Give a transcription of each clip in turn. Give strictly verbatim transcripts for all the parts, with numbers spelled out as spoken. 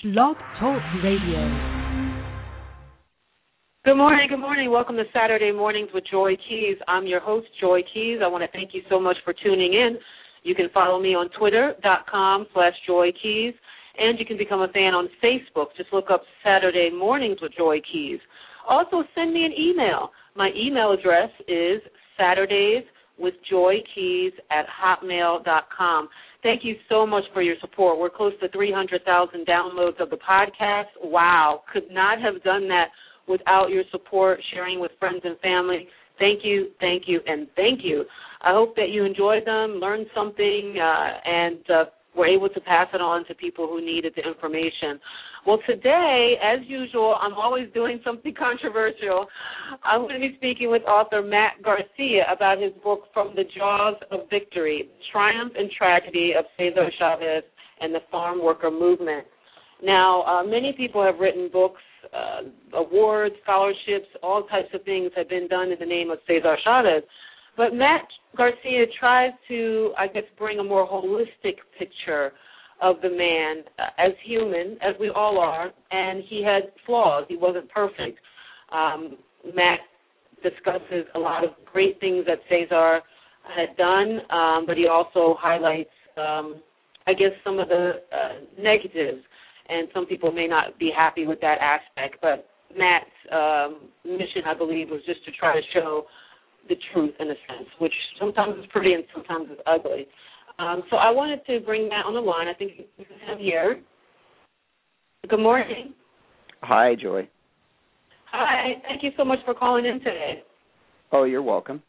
Blog Talk Radio. Good morning, good morning. Welcome to Saturday Mornings with Joy Keys. I'm your host, Joy Keys. I want to thank you so much for tuning in. You can follow me on twitter.com slash Joy Keys, and you can become a fan on Facebook. Just look up Saturday Mornings with Joy Keys. Also, send me an email. My email address is Saturdays with Joy Keys at hotmail dot com. Thank you so much for your support. We're close to three hundred thousand downloads of the podcast. Wow, could not have done that without your support, sharing with friends and family. Thank you, thank you, and thank you. I hope that you enjoyed them, learned something, uh, and uh, were able to pass it on to people who needed the information. Well, today, as usual, I'm always doing something controversial. I'm going to be speaking with author Matt Garcia about his book, From the Jaws of Victory, Triumph and Tragedy of Cesar Chavez and the Farm Worker Movement. Now, uh, many people have written books, uh, awards, scholarships, all types of things have been done in the name of Cesar Chavez. But Matt Garcia tries to, I guess, bring a more holistic picture of the man uh, as human, as we all are, and he had flaws. He wasn't perfect. Um, Matt discusses a lot of great things that Cesar had done, um, but he also highlights, um, I guess, some of the uh, negatives, and some people may not be happy with that aspect. But Matt's um, mission, I believe, was just to try to show the truth, in a sense, which sometimes is pretty and sometimes is ugly. Um, so I wanted to bring Matt on the line. I think you can have here. Good morning. Hi, Joy. Hi. Thank you so much for calling in today. Oh, you're welcome.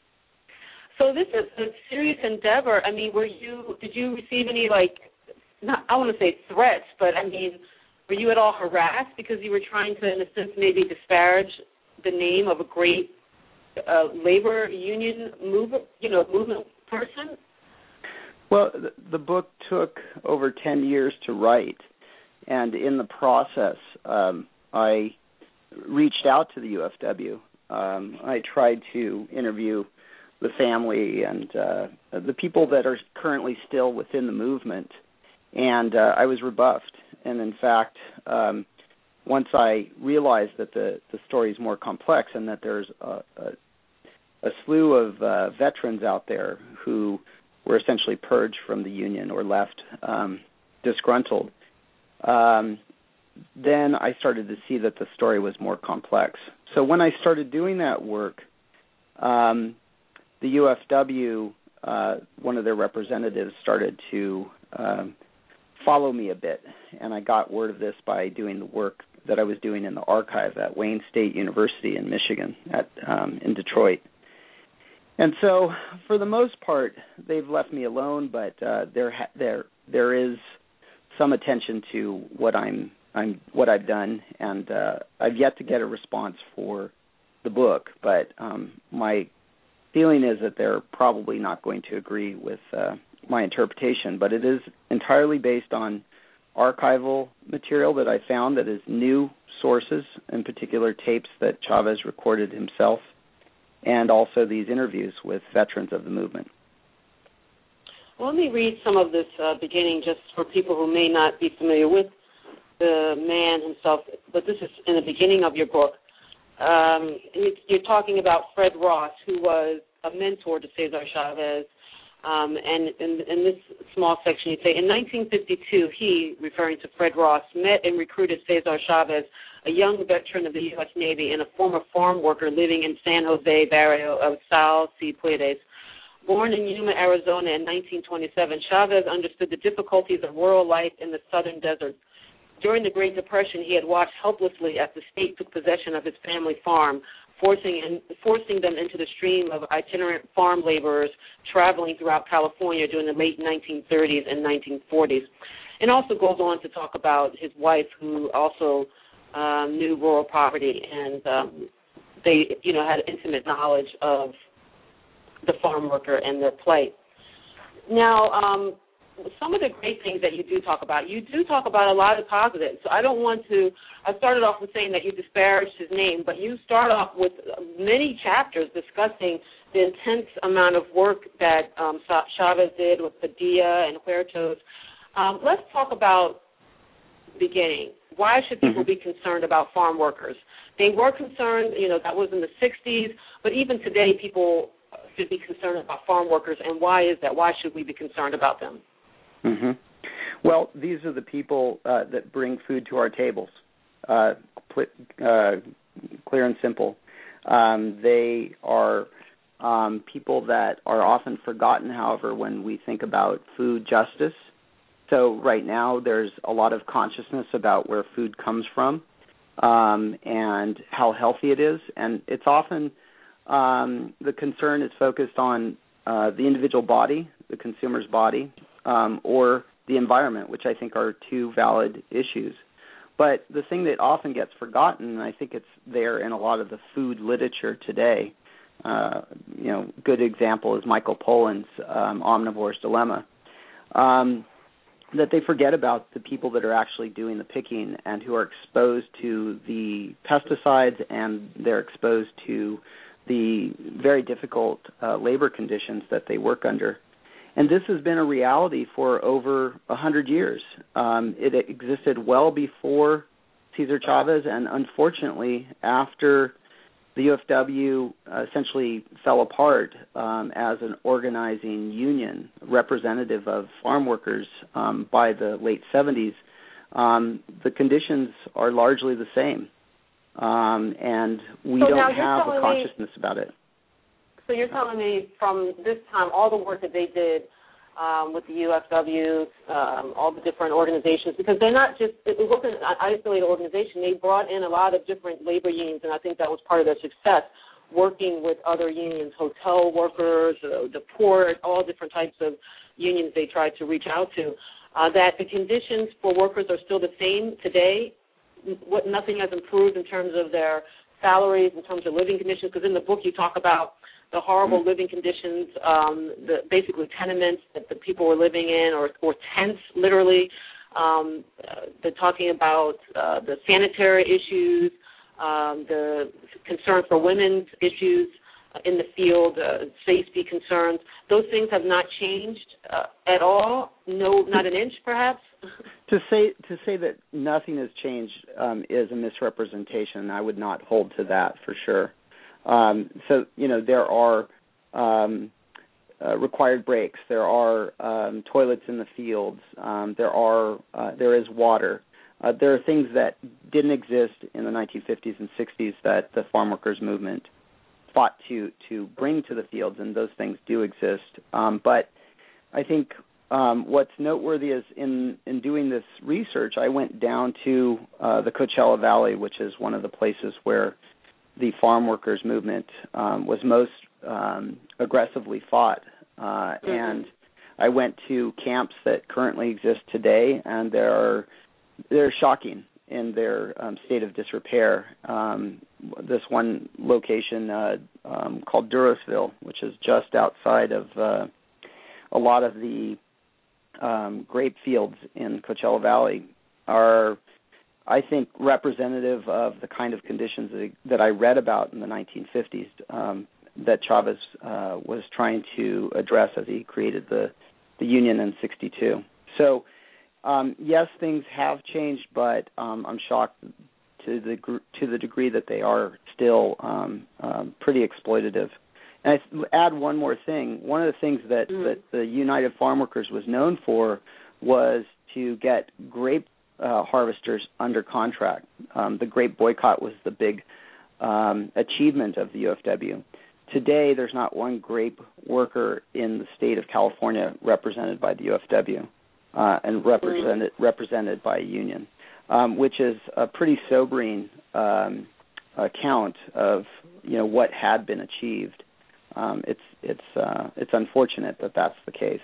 So this is a serious endeavor. I mean, were you? Did you receive any, like, not, I want to say threats, but I mean, were you at all harassed because you were trying to, in a sense, maybe disparage the name of a great uh, labor union mover, you know, movement person? Well, the, the book took over ten years to write, and in the process, um, I reached out to the U F W. Um, I tried to interview the family and uh, the people that are currently still within the movement, and uh, I was rebuffed. And in fact, um, once I realized that the, the story is more complex and that there's a, a, a slew of uh, veterans out there who were essentially purged from the union or left um, disgruntled, um, then I started to see that the story was more complex. So when I started doing that work, um, the U F W, uh, one of their representatives, started to um, follow me a bit, and I got word of this by doing the work that I was doing in the archive at Wayne State University in Michigan, at um, in Detroit. And so, for the most part, they've left me alone. But uh, there, ha- there, there is some attention to what I'm, I'm, what I've done, and uh, I've yet to get a response for the book. But um, my feeling is that they're probably not going to agree with uh, my interpretation. But it is entirely based on archival material that I found that is new sources, in particular tapes that Chavez recorded himself, and also these interviews with veterans of the movement. Well, let me read some of this uh, beginning just for people who may not be familiar with the man himself, but this is in the beginning of your book. Um, you're talking about Fred Ross, who was a mentor to Cesar Chavez, um, and in, in this small section you say, in nineteen fifty-two, he, referring to Fred Ross, met and recruited Cesar Chavez, a young veteran of the U S Navy and a former farm worker living in San Jose barrio of Sal Cipuedes. Born in Yuma, Arizona in nineteen twenty-seven, Chavez understood the difficulties of rural life in the southern desert. During the Great Depression, he had watched helplessly as the state took possession of his family farm, forcing and forcing them into the stream of itinerant farm laborers traveling throughout California during the late nineteen thirties and nineteen forties. And also goes on to talk about his wife, who also um, knew rural poverty, and um, they, you know, had intimate knowledge of the farm worker and their plight. Now, um, some of the great things that you do talk about, you do talk about a lot of positives. So I don't want to, I started off with saying that you disparaged his name, but you start off with many chapters discussing the intense amount of work that um, Chavez did with Padilla and Huertos. Um, let's talk about beginning, why should people mm-hmm. be concerned about farm workers? They were concerned, you know, that was in the sixties, but even today people should be concerned about farm workers, and why is that? Why should we be concerned about them? Mm-hmm. Well, these are the people uh, that bring food to our tables, uh, uh, clear and simple. Um, they are um, people that are often forgotten, however, when we think about food justice. So right now there's a lot of consciousness about where food comes from um, and how healthy it is, and it's often um, the concern is focused on uh, the individual body, the consumer's body, um, or the environment, which I think are two valid issues. But the thing that often gets forgotten, and I think it's there in a lot of the food literature today, uh, you know, good example is Michael Pollan's um, Omnivore's Dilemma, um, that they forget about the people that are actually doing the picking and who are exposed to the pesticides, and they're exposed to the very difficult uh, labor conditions that they work under. And this has been a reality for over one hundred years. Um, it existed well before Cesar Chavez, and unfortunately, after the U F W uh, essentially fell apart um, as an organizing union representative of farm workers um, by the late seventies, um, the conditions are largely the same. Um, and we so don't have a consciousness me, about it. So you're telling me from this time, all the work that they did um, with the U F W, um, all the different organizations, because they're not just, it wasn't an isolated organization. They brought in a lot of different labor unions, and I think that was part of their success, working with other unions, hotel workers, uh, the port, all different types of unions they tried to reach out to, uh, that the conditions for workers are still the same today. What, nothing has improved in terms of their salaries, in terms of living conditions, because in the book you talk about the horrible mm-hmm. living conditions, um, the basically tenements that the people were living in, or, or tents, literally. Um, uh, they're talking about uh, the sanitary issues, um, the concern for women's issues uh, in the field, uh, safety concerns. Those things have not changed uh, at all. No, not an inch, perhaps. To say to say that nothing has changed um, is a misrepresentation. I would not hold to that for sure. Um, so, you know, there are um, uh, required breaks. There are um, toilets in the fields. Um, there are uh, there is water. Uh, there are things that didn't exist in the nineteen fifties and sixties that the farm workers movement fought to to bring to the fields, and those things do exist. Um, but I think um, what's noteworthy is in, in doing this research, I went down to uh, the Coachella Valley, which is one of the places where the farm workers movement um, was most um, aggressively fought. Uh, mm-hmm. And I went to camps that currently exist today, and they're, they're shocking in their um, state of disrepair. Um, this one location uh, um, called Durosville, which is just outside of uh, a lot of the um, grape fields in Coachella Valley, are, I think, representative of the kind of conditions that, that I read about in the nineteen fifties um, that Chavez uh, was trying to address as he created the, the union in sixty-two. So, um, yes, things have changed, but um, I'm shocked to the to the degree that they are still um, um, pretty exploitative. And I add one more thing. One of the things that, mm. that the United Farm Workers was known for was to get grape uh, harvesters under contract. Um, the grape boycott was the big um, achievement of the U F W. Today, there's not one grape worker in the state of California represented by the U F W uh, and represented mm. represented by a union, um, which is a pretty sobering um, account of you know what had been achieved. Um, it's it's uh, it's unfortunate that that's the case.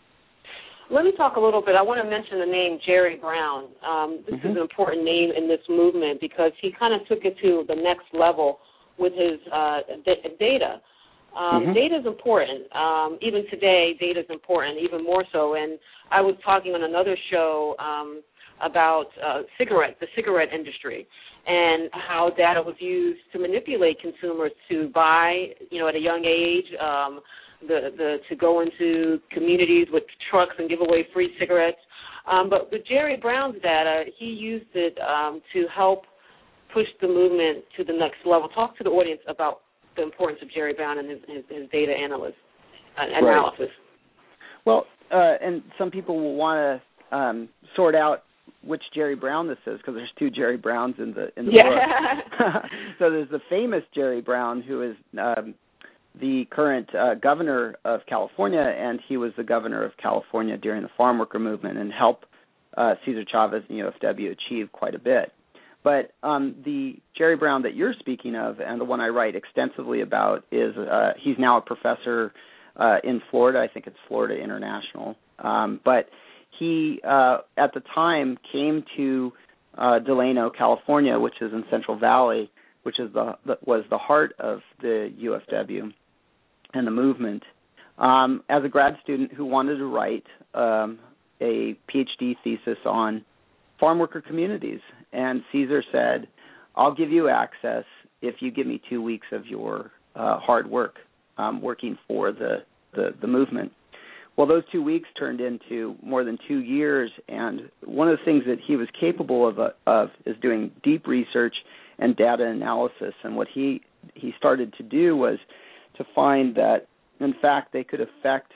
Let me talk a little bit. I want to mention the name Jerry Brown. Um, this mm-hmm. is an important name in this movement because he kind of took it to the next level with his uh, d- data. Um, mm-hmm. Data is important. Um, even today, data is important, even more so. And I was talking on another show um, about uh, cigarette, the cigarette industry, and how data was used to manipulate consumers to buy, you know, at a young age, um, the, the to go into communities with trucks and give away free cigarettes. Um, but with Jerry Brown's data, he used it um, to help push the movement to the next level. Talk to the audience about the importance of Jerry Brown and his, his, his data analysis. Uh, analysis. Right. Well, uh, and some people will want to um, sort out which Jerry Brown this is, because there's two Jerry Browns in the in the yeah. book. So there's the famous Jerry Brown, who is um, the current uh, governor of California, and he was the governor of California during the farm worker movement and helped uh, Cesar Chavez and U F W achieve quite a bit. But um, the Jerry Brown that you're speaking of, and the one I write extensively about, is uh, he's now a professor uh, in Florida. I think it's Florida International. Um, but he, uh, at the time, came to uh, Delano, California, which is in Central Valley, which is the, the was the heart of the U F W and the movement, um, as a grad student who wanted to write um, a PhD thesis on farm worker communities. And Cesar said, I'll give you access if you give me two weeks of your uh, hard work um, working for the, the, the movement. Well, those two weeks turned into more than two years, and one of the things that he was capable of, uh, of is doing deep research and data analysis. And what he, he started to do was to find that, in fact, they could affect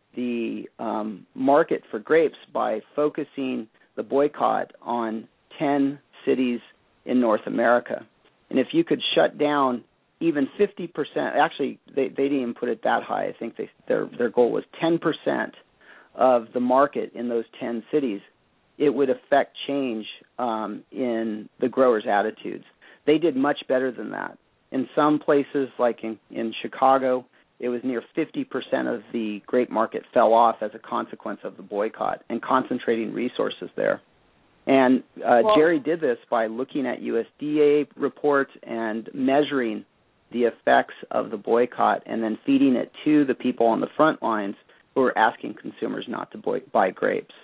the um, market for grapes by focusing the boycott on ten cities in North America. And if you could shut down even fifty percent, actually they, they didn't even put it that high. I think they, their their goal was ten percent of the market in those ten cities, it would affect change um, in the growers' attitudes. They did much better than that. In some places, like in, in Chicago, it was near fifty percent of the grape market fell off as a consequence of the boycott and concentrating resources there. And uh, well, Jerry did this by looking at U S D A reports and measuring the effects of the boycott and then feeding it to the people on the front lines who were asking consumers not to boy- buy grapes.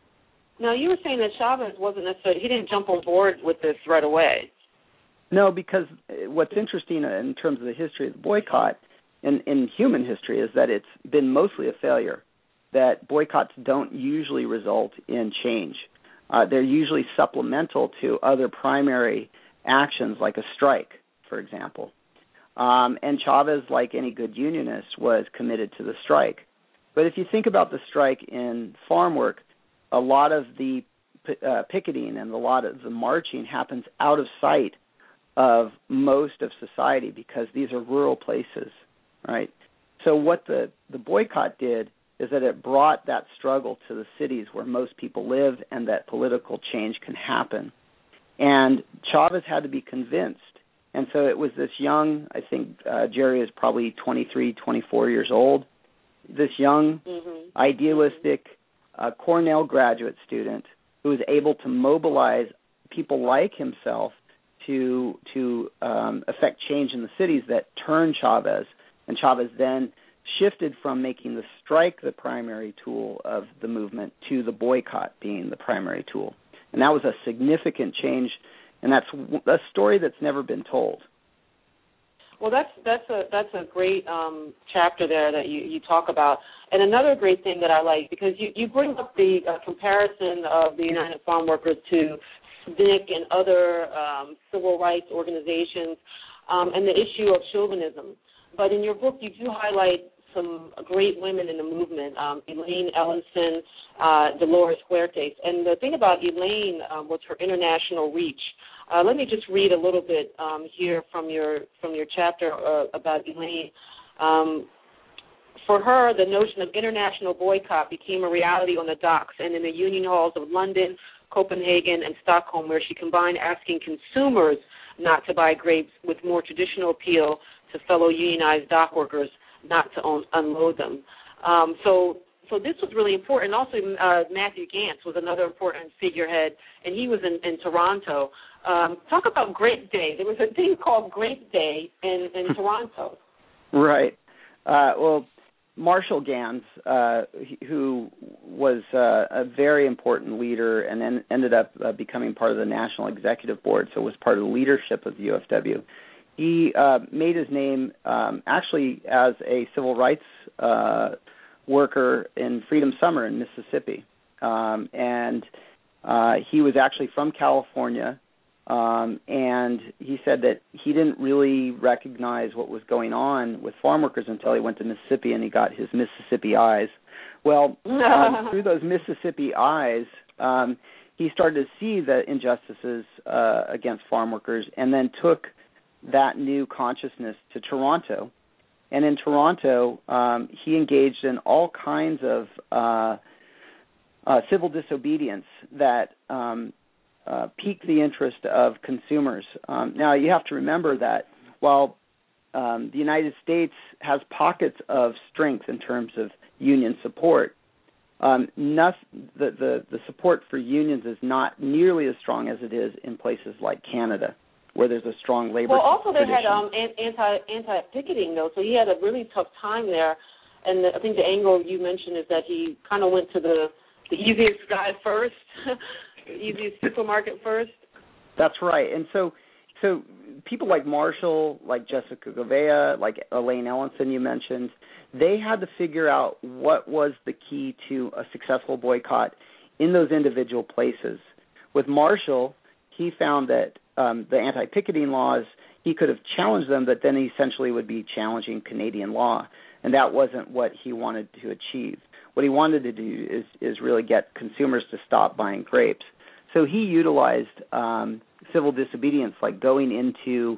Now, you were saying that Chavez wasn't necessarily, he didn't jump on board with this right away. No, because what's interesting in terms of the history of the boycott in, in human history is that it's been mostly a failure, that boycotts don't usually result in change. Uh, they're usually supplemental to other primary actions like a strike, for example. Um, and Chavez, like any good unionist, was committed to the strike. But if you think about the strike in farm work, a lot of the uh, picketing and a lot of the marching happens out of sight of most of society because these are rural places, right? So what the, the boycott did is that it brought that struggle to the cities where most people live and that political change can happen. And Chavez had to be convinced. And so it was this young, I think uh, Jerry is probably twenty-three, twenty-four years old, this young, mm-hmm. idealistic uh, Cornell graduate student who was able to mobilize people like himself to to um, affect change in the cities that turned Chavez. And Chavez then shifted from making the strike the primary tool of the movement to the boycott being the primary tool. And that was a significant change, and that's a story that's never been told. Well, that's that's a that's a great um, chapter there that you, you talk about. And another great thing that I like, because you, you bring up the uh, comparison of the United Farm Workers to S N C C and other um, civil rights organizations um, and the issue of chauvinism. But in your book, you do highlight some great women in the movement, um, Elaine Ellenson, uh, Dolores Huertas. And the thing about Elaine uh, was her international reach. Uh, let me just read a little bit um, here from your from your chapter uh, about Elaine. Um, for her, the notion of international boycott became a reality on the docks and in the union halls of London, Copenhagen, and Stockholm, where she combined asking consumers not to buy grapes with more traditional appeal to fellow unionized dock workers not to own, unload them. Um, so so this was really important. Also, uh, Matthew Gantz was another important figurehead, and he was in, in Toronto. Um, talk about Grape Day. There was a thing called Grape Day in, in Toronto. Right. Uh, well, Marshall Gantz, uh, who was uh, a very important leader and then ended up uh, becoming part of the National Executive Board, so was part of the leadership of the U F W. He uh, made his name um, actually as a civil rights uh, worker in Freedom Summer in Mississippi. um, and uh, he was actually from California, um, and he said that he didn't really recognize what was going on with farm workers until he went to Mississippi and he got his Mississippi eyes. Well, um, through those Mississippi eyes, um, he started to see the injustices uh, against farm workers, and then took that new consciousness to Toronto. And in Toronto, um, he engaged in all kinds of uh, uh, civil disobedience that um, uh, piqued the interest of consumers. Um, now, you have to remember that while um, the United States has pockets of strength in terms of union support, um, nothing, the, the, the support for unions is not nearly as strong as it is in places like Canada, where there's a strong labor Well, also tradition. they had um, anti anti picketing though, so he had a really tough time there. And the, I think the angle you mentioned is that he kind of went to the the easiest guy first, the easiest supermarket first. That's right. And so, so people like Marshall, like Jessica Govea, like Elaine Ellenson, you mentioned, they had to figure out what was the key to a successful boycott in those individual places. With Marshall, he found that um, the anti-picketing laws, he could have challenged them, but then he essentially would be challenging Canadian law, and that wasn't what he wanted to achieve. What he wanted to do is, is really get consumers to stop buying grapes. So he utilized um, civil disobedience, like going into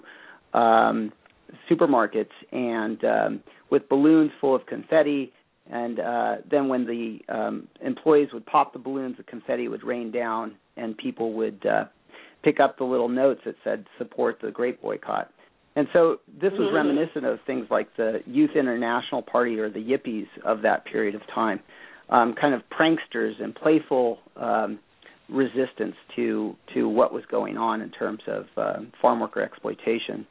um, supermarkets and um, with balloons full of confetti, and uh, then when the um, employees would pop the balloons, the confetti would rain down, and people would uh, pick up the little notes that said, support the grape boycott. And so this was mm-hmm. reminiscent of things like the Youth International Party or the Yippies of that period of time, um, kind of pranksters and playful um, resistance to to what was going on in terms of uh, farm worker exploitation.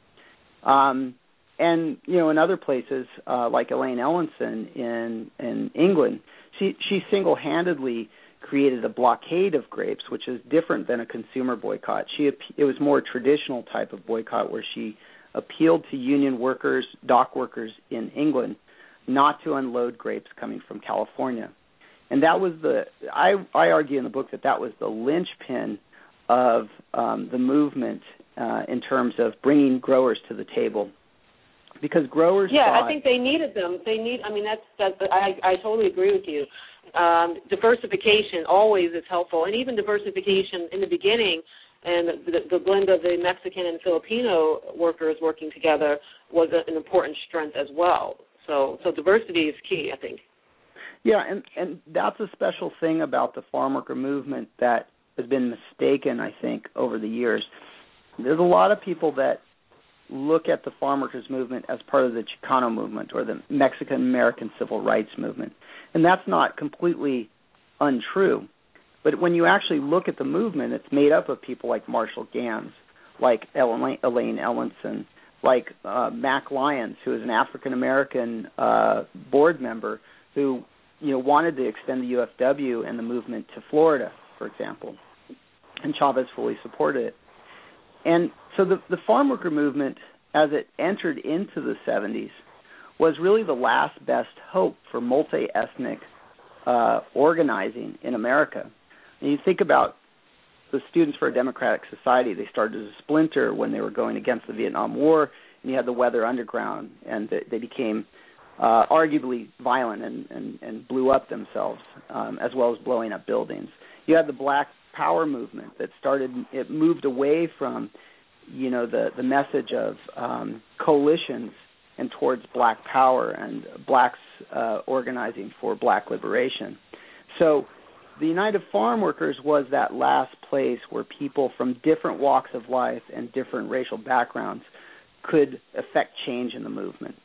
Um, and, you know, in other places, uh, like Elaine Ellenson in, in England, she, she single-handedly created a blockade of grapes, which is different than a consumer boycott. She It was more traditional type of boycott where she appealed to union workers, dock workers in England, not to unload grapes coming from California. And that was the, I, I argue in the book that that was the linchpin of um, the movement uh, in terms of bringing growers to the table. Because growers Yeah, thought, I think they needed them. They need, I mean, that's, that's I, I totally agree with you. Um, diversification always is helpful, and even diversification in the beginning, and the, the blend of the Mexican and Filipino workers working together was a, an important strength as well. So, so diversity is key, I think. Yeah, and, and that's a special thing about the farm worker movement that has been mistaken, I think, over the years. There's a lot of people that look at the farm workers movement as part of the Chicano movement or the Mexican-American civil rights movement, and that's not completely untrue. But when you actually look at the movement, it's made up of people like Marshall Gans, like Elaine, Elaine Ellenson, like uh, Mac Lyons, who is an African-American uh, board member who, you know, wanted to extend the U F W and the movement to Florida, for example, and Chavez fully supported it. And so the, the farm worker movement, as it entered into the seventies, was really the last best hope for multi-ethnic uh, organizing in America. And you think about the Students for a Democratic Society, they started as a splinter when they were going against the Vietnam War, and you had the Weather Underground, and they, they became uh, arguably violent and, and, and blew up themselves, um, as well as blowing up buildings. You had the Black Power movement that started, it moved away from, you know, the, the message of um, coalitions and towards black power and blacks uh, organizing for black liberation. So the United Farm Workers was that last place where people from different walks of life and different racial backgrounds could affect change in the movement.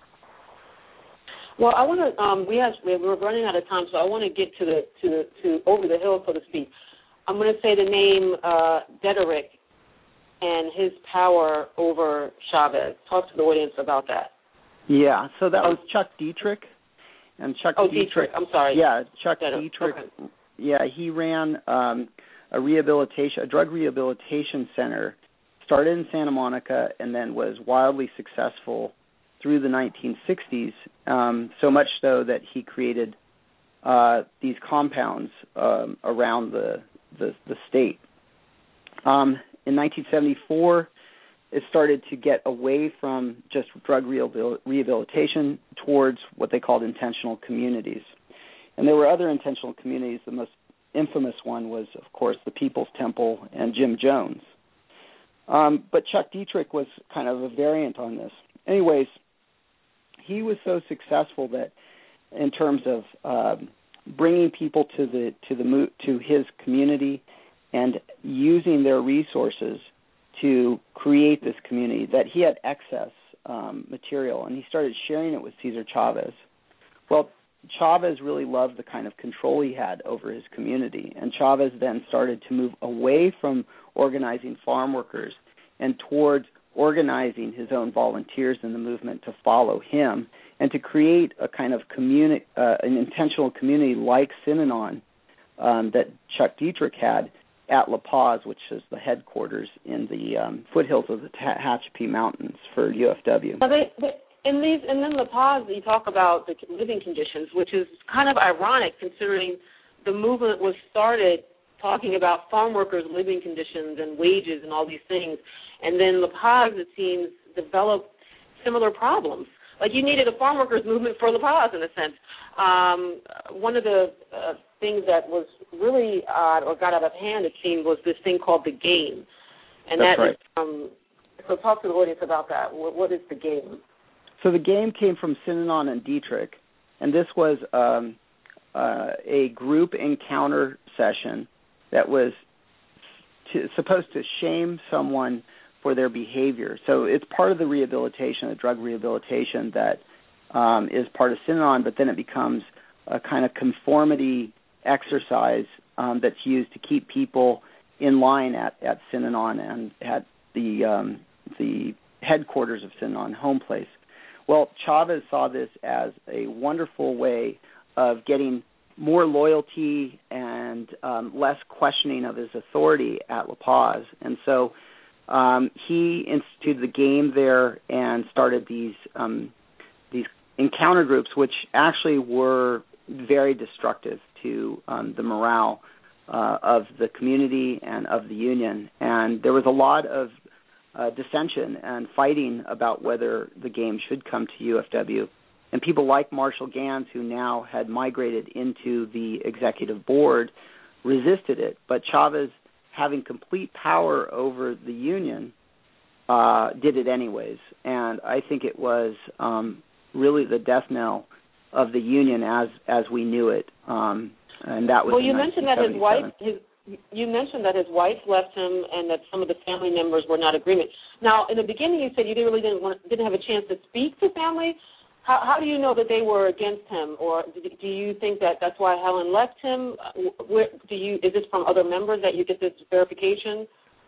Well, I want to. Um, we have we're running out of time, so I want to get to the to to over the hill, so to speak. I'm going to say the name uh, Dederick and his power over Chavez. Talk to the audience about that. Yeah, so that was Chuck Dietrich, and Chuck oh, Dietrich. Dietrich. I'm sorry. Yeah, Chuck Dederick. Dietrich. Okay. Yeah, he ran um, a rehabilitation, a drug rehabilitation center, started in Santa Monica, and then was wildly successful through the nineteen sixties. Um, so much so that he created uh, these compounds um, around the, the, the state. Um, in nineteen seventy-four, it started to get away from just drug rehabilitation towards what they called intentional communities. And there were other intentional communities. The most infamous one was, of course, the People's Temple and Jim Jones. Um, but Chuck Dietrich was kind of a variant on this. Anyways, he was so successful that in terms of uh, bringing people to the to the to his community and using their resources to create this community, that he had excess um, material, and he started sharing it with Cesar Chavez. Well, Chavez really loved the kind of control he had over his community, and Chavez then started to move away from organizing farm workers and towards organizing his own volunteers in the movement to follow him and to create a kind of communi- uh, an intentional community like Synanon um, that Chuck Dietrich had at La Paz, which is the headquarters in the um, foothills of the Tehachapi Mountains for U F W. Now they, they, in these, and then La Paz, you talk about the living conditions, which is kind of ironic considering the movement was started talking about farm workers' living conditions and wages and all these things, and then La Paz, it seems, developed similar problems. Like you needed a farm workers' movement for La Paz, in a sense. Um, one of the uh, things that was really odd or got out of hand, it seemed, was this thing called the game. And That's that right. is, um, so talk to the audience about that. What, what is the game? So the game came from Synanon and Dietrich, and this was um, uh, a group encounter session that was to, supposed to shame someone for their behavior. So it's part of the rehabilitation, the drug rehabilitation that um, is part of Synanon, but then it becomes a kind of conformity exercise um, that's used to keep people in line at, at Synanon and at the um, the headquarters of Synanon, home place. Well, Chavez saw this as a wonderful way of getting more loyalty and um, less questioning of his authority at La Paz. And so um, he instituted the game there and started these um, these encounter groups, which actually were very destructive to um, the morale uh, of the community and of the union. And there was a lot of uh, dissension and fighting about whether the game should come to U F W. And people like Marshall Ganz, who now had migrated into the executive board, resisted it. But Chavez, having complete power over the union, uh, did it anyways. And I think it was um, really the death knell of the union as as we knew it. Um, and that was well, you mentioned that his wife, his, you mentioned that his wife left him, and that some of the family members were not in agreement. Now, in the beginning, you said you really didn't want, didn't have a chance to speak to family. How, how do you know that they were against him, or do you think that that's why Helen left him? Where, do you is this from other members that you get this verification?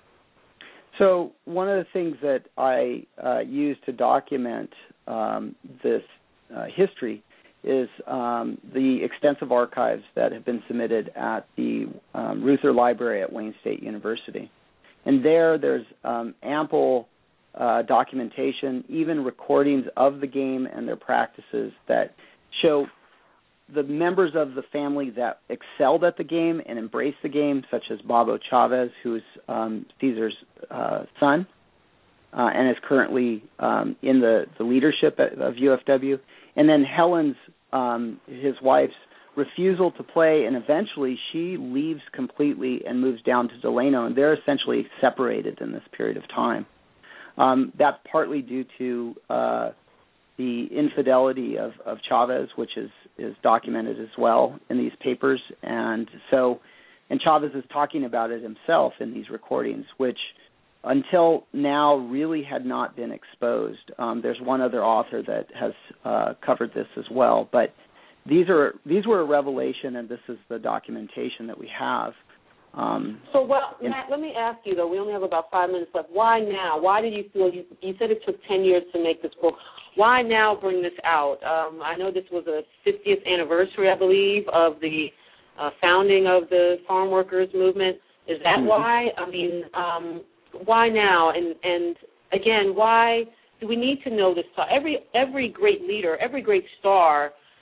So one of the things that I uh, use to document um, this uh, history is um, the extensive archives that have been submitted at the um, Reuther Library at Wayne State University. And there, there's um, ample uh, documentation, even recordings of the game and their practices that show the members of the family that excelled at the game and embraced the game, such as Babo Chavez, who's um, Cesar's uh, son uh, and is currently um, in the, the leadership of U F W. And then Helen's, um, his wife's, refusal to play, and eventually she leaves completely and moves down to Delano, and they're essentially separated in this period of time. Um, that's partly due to uh, the infidelity of, of Chavez, which is, is documented as well in these papers, and so, and Chavez is talking about it himself in these recordings, which until now really had not been exposed. Um, there's one other author that has uh, covered this as well, but these are these were a revelation, and this is the documentation that we have. Um, so, well, Matt, let me ask you, though, we only have about five minutes left. Why now? Why did you feel, you, you said it took ten years to make this book. Why now bring this out? Um, I know this was a fiftieth anniversary, I believe, of the uh, founding of the farm workers movement. Is that mm-hmm. why? I mean, um, why now? And, and again, why do we need to know this? Every every great leader, every great star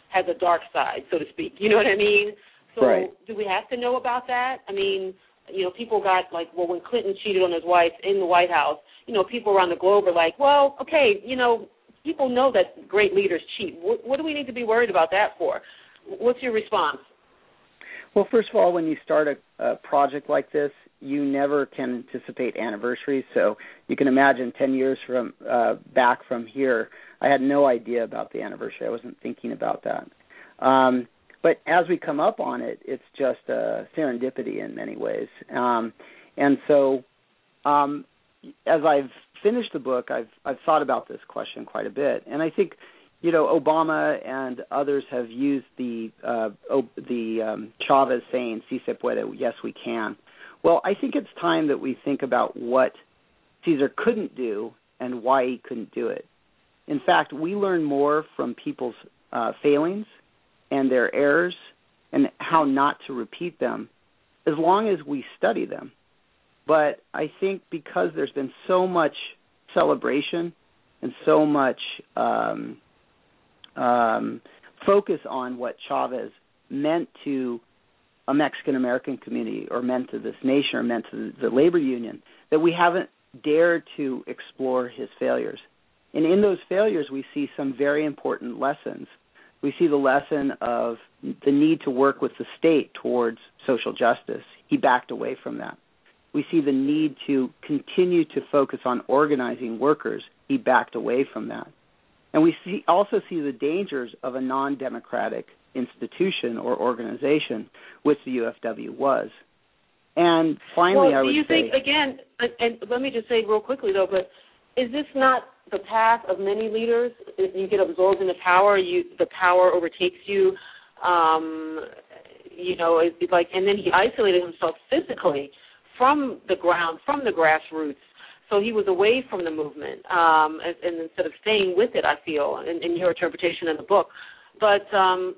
has a dark side, so to speak. You know what I mean? So right. do we have to know about that? I mean, you know, people got like, well, when Clinton cheated on his wife in the White House, you know, people around the globe are like, well, okay, you know, people know that great leaders cheat. What, what do we need to be worried about that for? What's your response? Well, first of all, when you start a, a project like this, you never can anticipate anniversaries. So you can imagine ten years from uh, back from here, I had no idea about the anniversary. I wasn't thinking about that. Um, but as we come up on it, it's just a serendipity in many ways. Um, and so um, as I've finished the book, I've I've thought about this question quite a bit, and I think, you know, Obama and others have used the uh, the um, Chavez saying, "Si se puede," yes, we can. Well, I think it's time that we think about what Cesar couldn't do and why he couldn't do it. In fact, we learn more from people's uh, failings and their errors and how not to repeat them as long as we study them. But I think because there's been so much celebration and so much um, um, focus on what Chavez meant to a Mexican-American community or meant to this nation or meant to the labor union, that we haven't dared to explore his failures. And in those failures, we see some very important lessons. We see the lesson of the need to work with the state towards social justice. He backed away from that. We see the need to continue to focus on organizing workers. He backed away from that. And we see, also see the dangers of a non-democratic institution or organization, which the U F W was. And finally, well, I would do you say, think, again, and, and let me just say real quickly, though, but is this not the path of many leaders? If you get absorbed in the power, you the power overtakes you. Um, you know, it's like, and then he isolated himself physically from the ground, from the grassroots. So he was away from the movement, um, and, and instead of staying with it, I feel, in, in your interpretation of the book. But, um,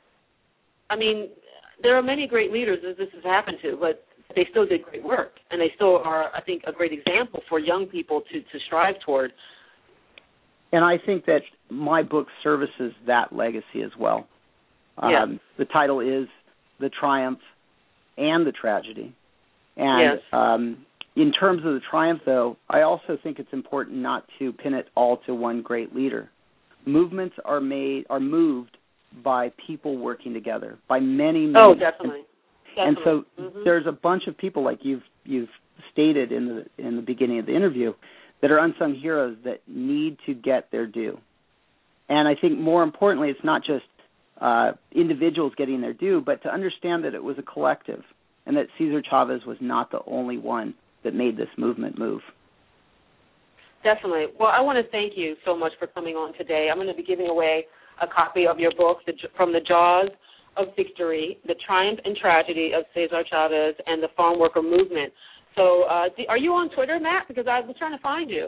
I mean, there are many great leaders as this has happened to, but they still did great work, and they still are, I think, a great example for young people to, to strive toward. And I think that my book services that legacy as well. Yeah. Um, the title is The Triumph and the Tragedy. And yes. um, in terms of the triumph, though, I also think it's important not to pin it all to one great leader. Movements are made, are moved by people working together, by many, many. Oh, definitely. And, definitely. and so mm-hmm. there's a bunch of people, like you've you've stated in the in the beginning of the interview, that are unsung heroes that need to get their due. And I think more importantly, it's not just uh, individuals getting their due, but to understand that it was a collective and that Cesar Chavez was not the only one that made this movement move. Definitely. Well, I want to thank you so much for coming on today. I'm going to be giving away a copy of your book, the, From the Jaws of Victory, The Triumph and Tragedy of Cesar Chavez and the Farm Worker Movement. So uh, do, are you on Twitter, Matt? Because I was trying to find you.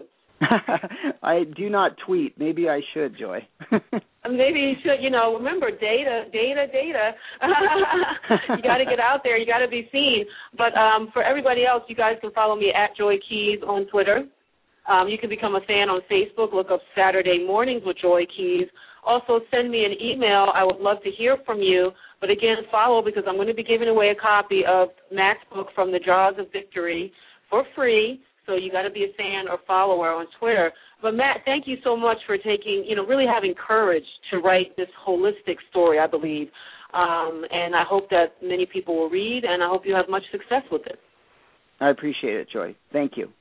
I do not tweet. Maybe I should, Joy. Maybe you should, you know, remember, data, data, data. You got to get out there. You got to be seen. But um, for everybody else, you guys can follow me at Joy Keys on Twitter. Um, you can become a fan on Facebook. Look up Saturday Mornings with Joy Keys. Also, send me an email. I would love to hear from you. But, again, follow because I'm going to be giving away a copy of Matt's book, From the Jaws of Victory, for free. So you got to be a fan or follower on Twitter. But, Matt, thank you so much for taking, you know, really having courage to write this holistic story, I believe. Um, and I hope that many people will read, and I hope you have much success with it. I appreciate it, Joy. Thank you.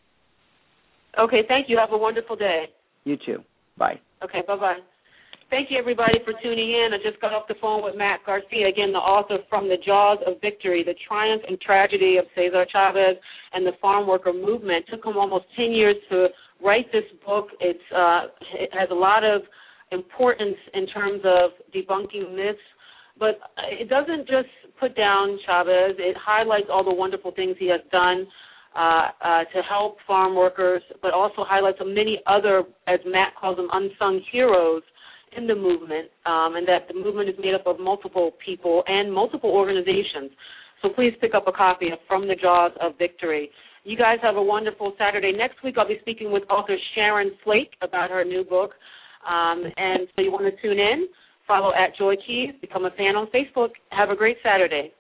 Okay, thank you. Have a wonderful day. You too. Bye. Okay, bye-bye. Thank you, everybody, for tuning in. I just got off the phone with Matt Garcia, again, the author From the Jaws of Victory, The Triumph and Tragedy of Cesar Chavez and the Farm Worker Movement. It took him almost ten years to write this book. It's, uh, it has a lot of importance in terms of debunking myths, but it doesn't just put down Chavez. It highlights all the wonderful things he has done uh, uh, to help farm workers, but also highlights many other, as Matt calls them, unsung heroes in the movement, um, and that the movement is made up of multiple people and multiple organizations. So please pick up a copy of From the Jaws of Victory. You guys have a wonderful Saturday. Next week I'll be speaking with author Sharon Flake about her new book, um, and so you want to tune in. Follow at Joy Keys. Become a fan on Facebook. Have a great Saturday.